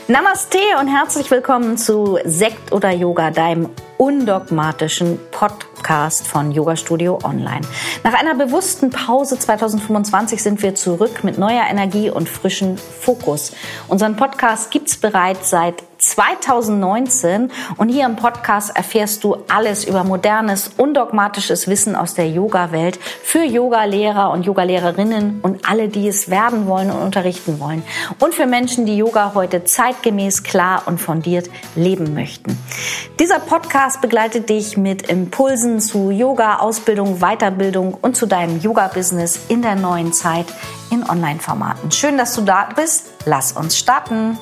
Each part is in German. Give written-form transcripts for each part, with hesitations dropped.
Namaste und herzlich willkommen zu Sekt oder Yoga, deinem undogmatischen Podcast von Yoga Studio Online. Nach einer bewussten Pause 2025 sind wir zurück mit neuer Energie und frischem Fokus. Unseren Podcast gibt's bereits seit 2019 und hier im Podcast erfährst du alles über modernes, undogmatisches Wissen aus der Yoga-Welt für Yoga-Lehrer und Yoga-Lehrerinnen und alle, die es werden wollen und unterrichten wollen. Und für Menschen, die Yoga heute zeitgemäß, klar und fundiert leben möchten. Dieser Podcast begleitet dich mit Impulsen zu Yoga, Ausbildung, Weiterbildung und zu deinem Yoga-Business in der neuen Zeit in Online-Formaten. Schön, dass du da bist. Lass uns starten.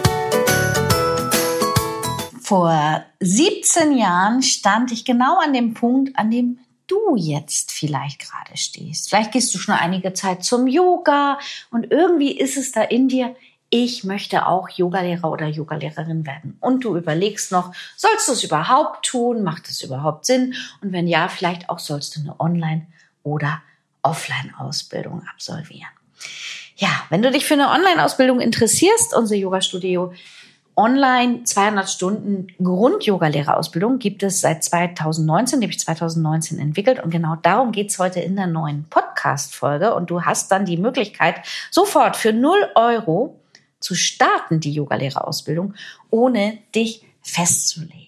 Vor 17 Jahren stand ich genau an dem Punkt, an dem du jetzt vielleicht gerade stehst. Vielleicht gehst du schon einige Zeit zum Yoga und irgendwie ist es da in dir, ich möchte auch Yogalehrer oder Yogalehrerin werden. Und du überlegst noch, sollst du es überhaupt tun? Macht es überhaupt Sinn? Und wenn ja, vielleicht auch sollst du eine Online- oder Offline-Ausbildung absolvieren. Ja, wenn du dich für eine Online-Ausbildung interessierst, unser Yoga-Studio Online 200 Stunden Grund-Yoga-Lehrerausbildung gibt es seit 2019, die habe ich 2019 entwickelt. Und genau darum geht es heute in der neuen Podcast-Folge. Und du hast dann die Möglichkeit, sofort für 0 € zu starten, die Yogalehrerausbildung, ohne dich festzulegen.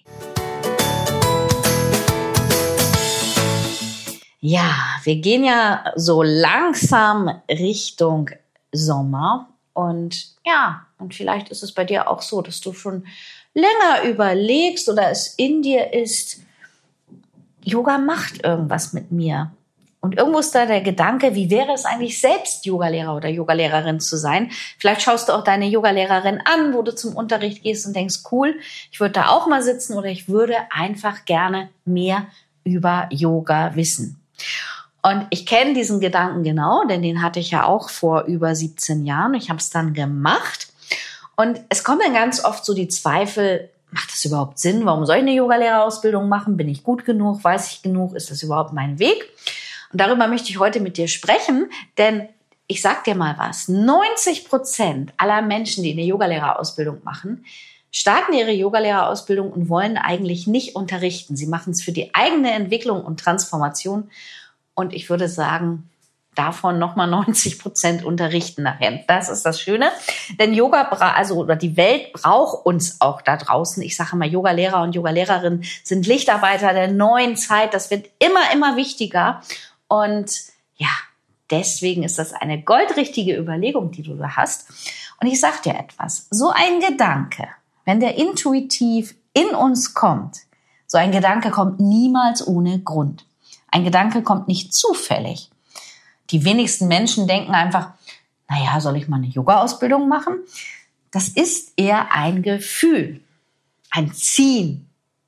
Ja, wir gehen ja so langsam Richtung Sommer und vielleicht ist es bei dir auch so, dass du schon länger überlegst oder es in dir ist, Yoga macht irgendwas mit mir. Und irgendwo ist da der Gedanke, wie wäre es eigentlich selbst Yogalehrer oder Yogalehrerin zu sein? Vielleicht schaust du auch deine Yogalehrerin an, wo du zum Unterricht gehst und denkst, cool, ich würde da auch mal sitzen oder ich würde einfach gerne mehr über Yoga wissen. Und ich kenne diesen Gedanken genau, denn den hatte ich ja auch vor über 17 Jahren. Ich habe es dann gemacht und es kommen dann ganz oft so die Zweifel, macht das überhaupt Sinn? Warum soll ich eine Yogalehrerausbildung machen? Bin ich gut genug? Weiß ich genug? Ist das überhaupt mein Weg? Und darüber möchte ich heute mit dir sprechen, denn ich sag dir mal was, 90% aller Menschen, die eine Yogalehrerausbildung machen, starten ihre Yogalehrerausbildung und wollen eigentlich nicht unterrichten. Sie machen es für die eigene Entwicklung und Transformation. Und ich würde sagen, davon nochmal 90% unterrichten nachher. Das ist das Schöne. Denn die Welt braucht uns auch da draußen. Ich sage immer, Yogalehrer und Yogalehrerinnen sind Lichtarbeiter der neuen Zeit. Das wird immer wichtiger. Und ja, deswegen ist das eine goldrichtige Überlegung, die du da hast. Und ich sage dir etwas. So ein Gedanke, wenn der intuitiv in uns kommt, so ein Gedanke kommt niemals ohne Grund. Ein Gedanke kommt nicht zufällig. Die wenigsten Menschen denken einfach, soll ich mal eine Yoga-Ausbildung machen? Das ist eher ein Gefühl, ein Ziehen,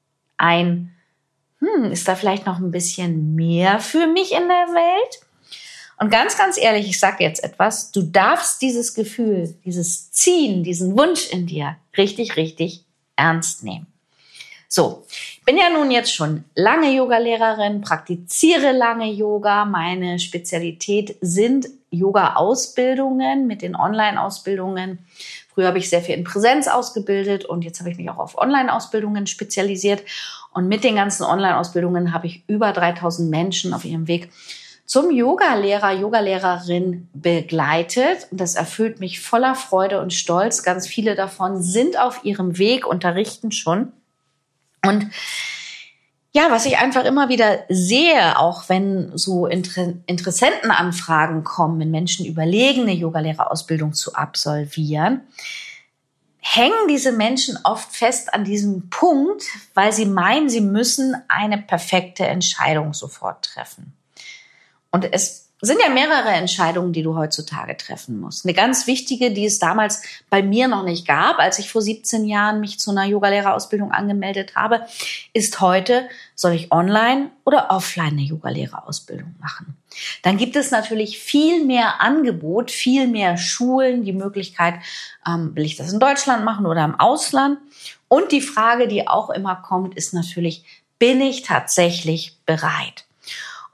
ist da vielleicht noch ein bisschen mehr für mich in der Welt? Und ganz ehrlich, ich sage jetzt etwas, du darfst dieses Gefühl, dieses Ziehen, diesen Wunsch in dir richtig ernst nehmen. So, ich bin ja nun jetzt schon lange Yogalehrerin, praktiziere lange Yoga. Meine Spezialität sind Yoga-Ausbildungen mit den Online-Ausbildungen. Früher habe ich sehr viel in Präsenz ausgebildet und jetzt habe ich mich auch auf Online-Ausbildungen spezialisiert. Und mit den ganzen Online-Ausbildungen habe ich über 3000 Menschen auf ihrem Weg zum Yogalehrer, Yogalehrerin begleitet. Und das erfüllt mich voller Freude und Stolz. Ganz viele davon sind auf ihrem Weg, unterrichten schon. Und ja, was ich einfach immer wieder sehe, auch wenn so Interessentenanfragen kommen, wenn Menschen überlegen, eine Yogalehrerausbildung zu absolvieren, hängen diese Menschen oft fest an diesem Punkt, weil sie meinen, sie müssen eine perfekte Entscheidung sofort treffen. Und es sind ja mehrere Entscheidungen, die du heutzutage treffen musst. Eine ganz wichtige, die es damals bei mir noch nicht gab, als ich vor 17 Jahren mich zu einer Yogalehrerausbildung angemeldet habe, ist heute, soll ich online oder offline eine Yogalehrerausbildung machen? Dann gibt es natürlich viel mehr Angebot, viel mehr Schulen, die Möglichkeit, will ich das in Deutschland machen oder im Ausland? Und die Frage, die auch immer kommt, ist natürlich, bin ich tatsächlich bereit?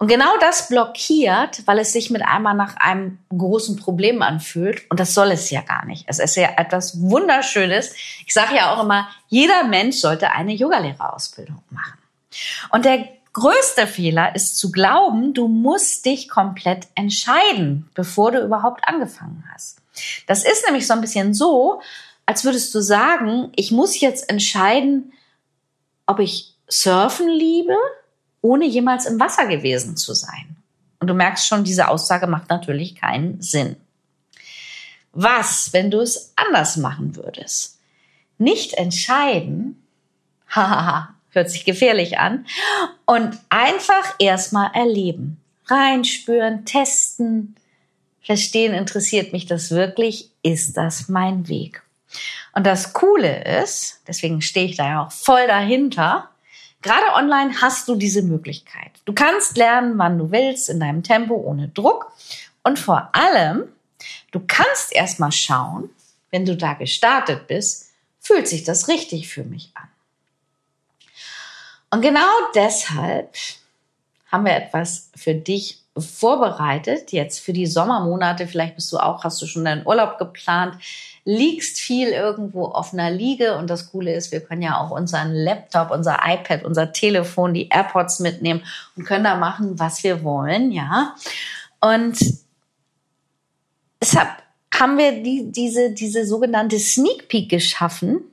Und genau das blockiert, weil es sich mit einmal nach einem großen Problem anfühlt. Und das soll es ja gar nicht. Es ist ja etwas Wunderschönes. Ich sage ja auch immer, jeder Mensch sollte eine Yogalehrerausbildung machen. Und der größte Fehler ist zu glauben, du musst dich komplett entscheiden, bevor du überhaupt angefangen hast. Das ist nämlich so ein bisschen so, als würdest du sagen, ich muss jetzt entscheiden, ob ich Surfen liebe, ohne jemals im Wasser gewesen zu sein. Und du merkst schon, diese Aussage macht natürlich keinen Sinn. Was, wenn du es anders machen würdest? Nicht entscheiden, hahaha, hört sich gefährlich an, und einfach erstmal erleben, reinspüren, testen, verstehen, interessiert mich das wirklich, ist das mein Weg? Und das Coole ist, deswegen stehe ich da ja auch voll dahinter, gerade online hast du diese Möglichkeit. Du kannst lernen, wann du willst, in deinem Tempo, ohne Druck. Und vor allem, du kannst erstmal schauen, wenn du da gestartet bist, fühlt sich das richtig für mich an. Und genau deshalb haben wir etwas für dich vorbereitet, jetzt für die Sommermonate. Vielleicht hast du schon deinen Urlaub geplant, liegst viel irgendwo auf einer Liege, und das Coole ist, wir können ja auch unseren Laptop, unser iPad, unser Telefon, die AirPods mitnehmen und können da machen, was wir wollen, ja. Und deshalb haben wir diese sogenannte Sneak Peek geschaffen.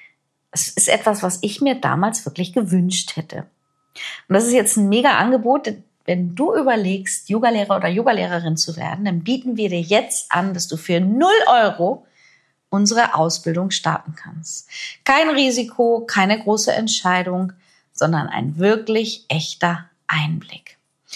Es ist etwas, was ich mir damals wirklich gewünscht hätte. Und das ist jetzt ein mega Angebot. Wenn du überlegst, Yogalehrer oder Yogalehrerin zu werden, dann bieten wir dir jetzt an, dass du für 0 € unsere Ausbildung starten kannst. Kein Risiko, keine große Entscheidung, sondern ein wirklich echter Einblick.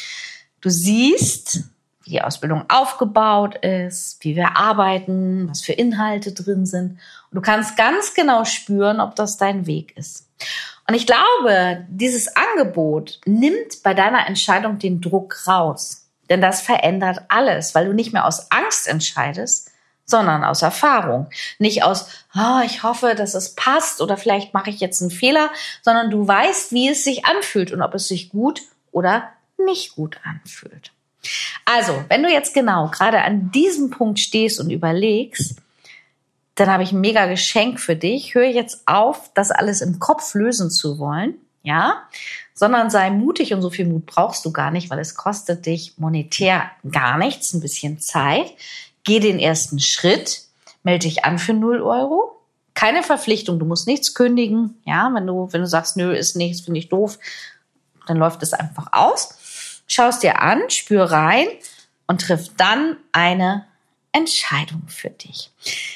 Du siehst, wie die Ausbildung aufgebaut ist, wie wir arbeiten, was für Inhalte drin sind. Und du kannst ganz genau spüren, ob das dein Weg ist. Und ich glaube, dieses Angebot nimmt bei deiner Entscheidung den Druck raus. Denn das verändert alles, weil du nicht mehr aus Angst entscheidest, sondern aus Erfahrung. Nicht aus, ich hoffe, dass es passt oder vielleicht mache ich jetzt einen Fehler, sondern du weißt, wie es sich anfühlt und ob es sich gut oder nicht gut anfühlt. Also, wenn du jetzt genau gerade an diesem Punkt stehst und überlegst, dann habe ich ein mega Geschenk für dich. Hör jetzt auf, das alles im Kopf lösen zu wollen, ja, sondern sei mutig, und so viel Mut brauchst du gar nicht, weil es kostet dich monetär gar nichts, ein bisschen Zeit. Geh den ersten Schritt, melde dich an für 0 €. Keine Verpflichtung, du musst nichts kündigen. Ja, wenn du sagst, nö, ist nichts, finde ich doof, dann läuft es einfach aus. Schau es dir an, spür rein und triff dann eine Entscheidung für dich.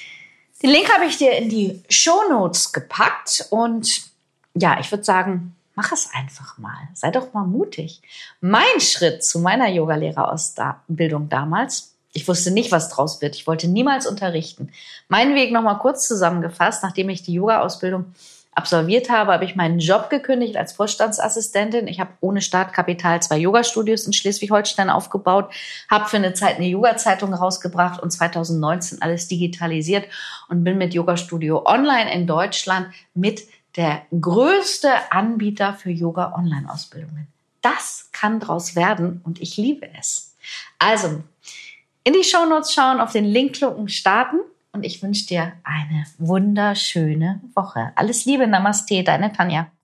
Den Link habe ich dir in die Shownotes gepackt und ja, ich würde sagen, mach es einfach mal. Sei doch mal mutig. Mein Schritt zu meiner Yogalehrerausbildung damals, ich wusste nicht, was draus wird. Ich wollte niemals unterrichten. Mein Weg nochmal kurz zusammengefasst: Nachdem ich die Yoga-Ausbildung absolviert habe, habe ich meinen Job gekündigt als Vorstandsassistentin. Ich habe ohne Startkapital 2 Yoga-Studios in Schleswig-Holstein aufgebaut, habe für eine Zeit eine Yoga-Zeitung rausgebracht und 2019 alles digitalisiert und bin mit Yoga-Studio Online in Deutschland mit der größte Anbieter für Yoga-Online-Ausbildungen. Das kann draus werden und ich liebe es. Also, in die Shownotes schauen, auf den Link klicken, starten, und ich wünsche dir eine wunderschöne Woche. Alles Liebe, Namaste, deine Tanja.